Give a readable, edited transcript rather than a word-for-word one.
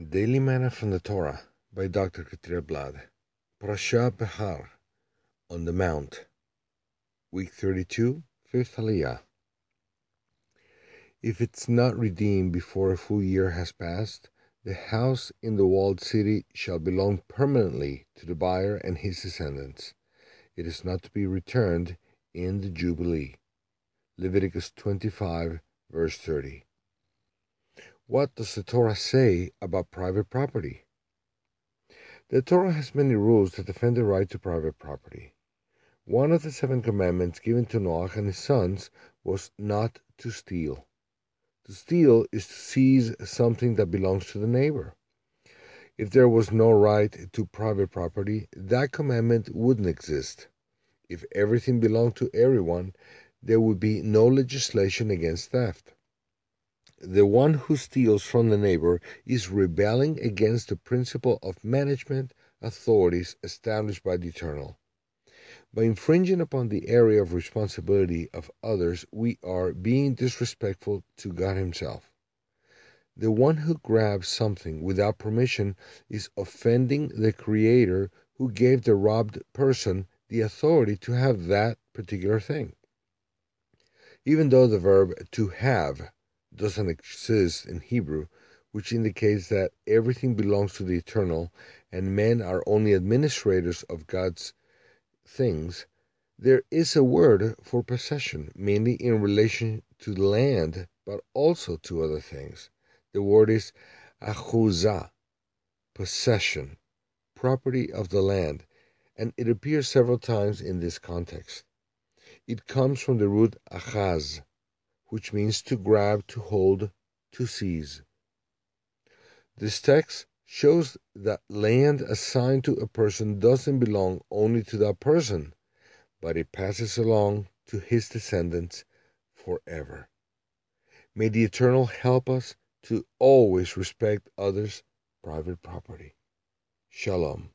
Daily Manna from the Torah by Dr. Katrina Blad. Parashat Behar, on the Mount. Week 32, 5th Aliyah. If it's not redeemed before a full year has passed, the house in the walled city shall belong permanently to the buyer and his descendants. It is not to be returned in the Jubilee. Leviticus 25, verse 30. What does the Torah say about private property? The Torah has many rules that defend the right to private property. One of the 7 commandments given to Noach and his sons was not to steal. To steal is to seize something that belongs to the neighbor. If there was no right to private property, that commandment wouldn't exist. If everything belonged to everyone, there would be no legislation against theft. The one who steals from the neighbor is rebelling against the principle of management authorities established by the Eternal. By infringing upon the area of responsibility of others, we are being disrespectful to God Himself. The one who grabs something without permission is offending the Creator who gave the robbed person the authority to have that particular thing. Even though the verb to have doesn't exist in Hebrew, which indicates that everything belongs to the Eternal and men are only administrators of God's things, there is a word for possession, mainly in relation to land, but also to other things. The word is achuzah, possession, property of the land, and it appears several times in this context. It comes from the root achaz, which means to grab, to hold, to seize. This text shows that land assigned to a person doesn't belong only to that person, but it passes along to his descendants forever. May the Eternal help us to always respect others' private property. Shalom.